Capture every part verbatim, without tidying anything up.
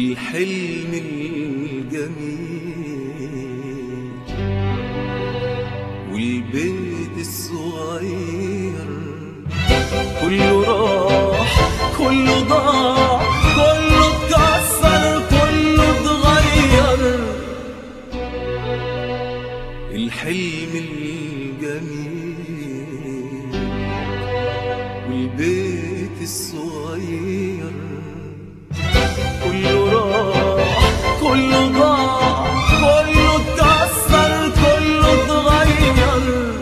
والحلم الجميل والبيت الصغير كله راح كله ضاع كله اتكسر كله اتغير. الحلم الجميل والبيت الصغير كله راح كله ضاع كله اتكسر كله اتغير.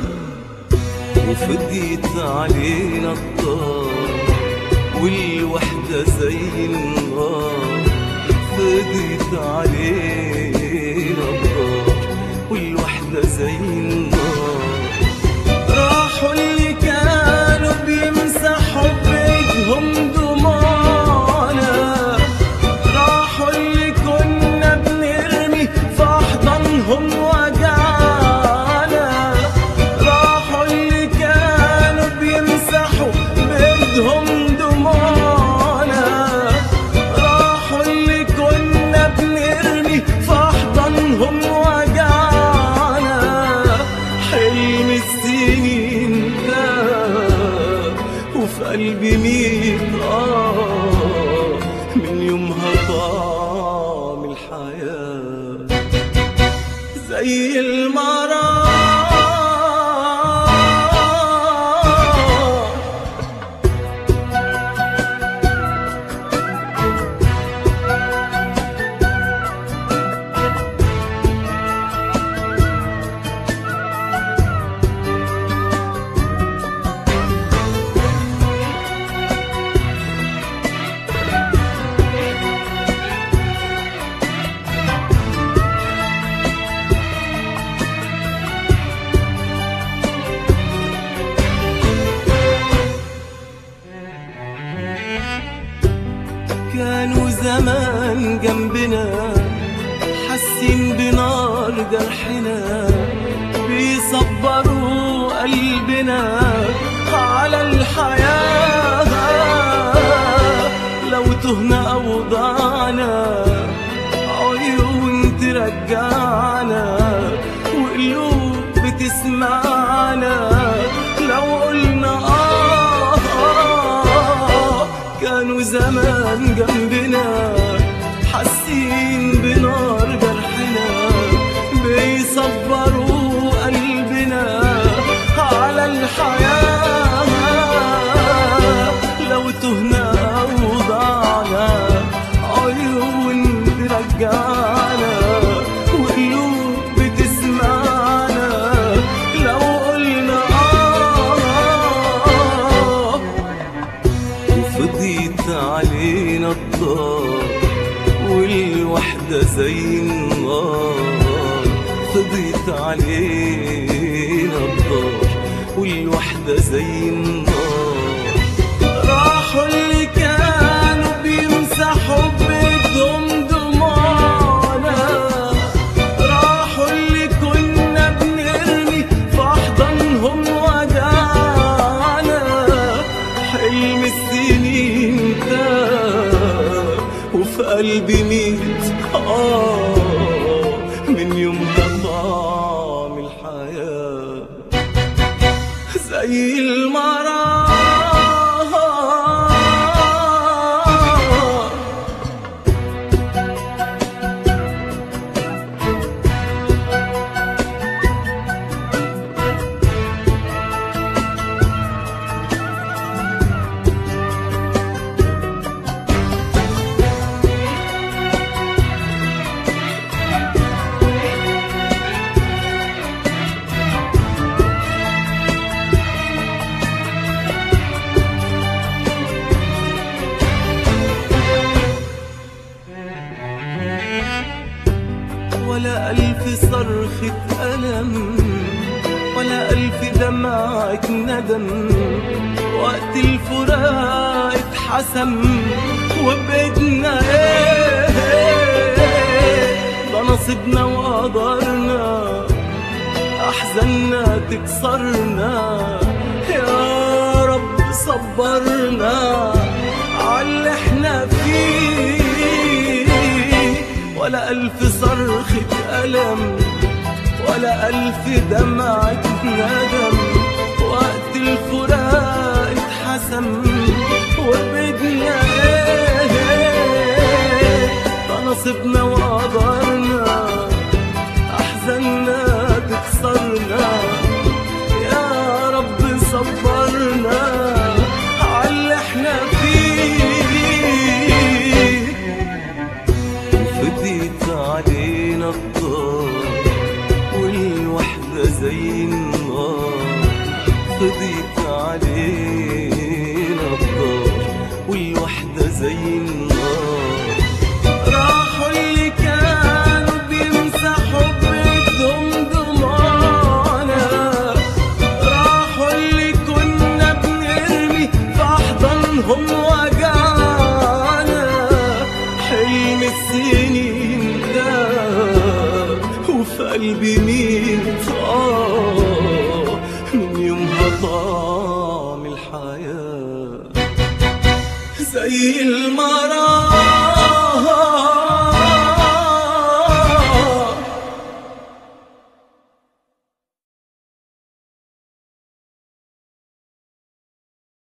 وفضيت علينا الدار والوحدة زي النار. فضيت علينا الدار والوحدة زي النار. راحوا اللي كانوا بيمسحوا بإيدهم دموعنا. راحوا اللي كنا بنرمي في أحضانهم وجعنا. راحوا اللي كانوا بيمسحوا بإيدهم دموعنا. راحوا اللي كنا بنرمي في أحضانهم وجعنا. حلم السنين ده وفي قلبي ميت آه من يومها طعم الحياة زي المرار. كانوا زمان جنبنا حاسين بنار جرحنا. بيصبروا قلبنا على الحياة. لو تهنا أو ضعنا عيون ترجعنا وقلوب بتسمعنا. لو قلنا آه, آه كانوا زمان جنبنا حاسين بنار جرحنا. بيصبروا قلبنا على الحياة. لو تهنا أو ضعنا عيون ترجعنا وقلوب بتسمعنا. لو قلنا آه وفضيت علينا الدار والوحدة زي النار. فضيت علينا الدار والوحدة زي النار. راحوا اللي كانوا بيمسحوا بإيدهم دموعنا. راحوا اللي كنا بنرمي في أحضانهم وجعنا. حلم السنين ده وفي قلبي ميت آه من يومها طعم الحياة زي المرار. ولا ألف صرخة ألم ولا ألف دمعة ندم. وقت الفراق اتحسم وبقيتنا ايه ده نصيبنا وقدرنا. أحزاننا تكسرنا يا رب صبرنا عاللي احنا فيه. ولا ألف صرخة ألم ولا ألف دمعة ندم. وقت الفراق اتحسم وبدنا ايه، ده نصيبنا وقدرنا، أحزاننا تكسرنا، يا رب صبرنا عاللي احنا فيه. وفضيت علينا الطار والوحدة زي النار، فضيت علينا الطار والوحدة زي النار. راحوا اللي كانوا بيمسحوا بإيدهم دموعنا، راحوا اللي كنا بنرمي في أحضانهم وجعنا. حلم السنين ده وفي قلبي ميت آه من يومها طعم الحياة زي المرار.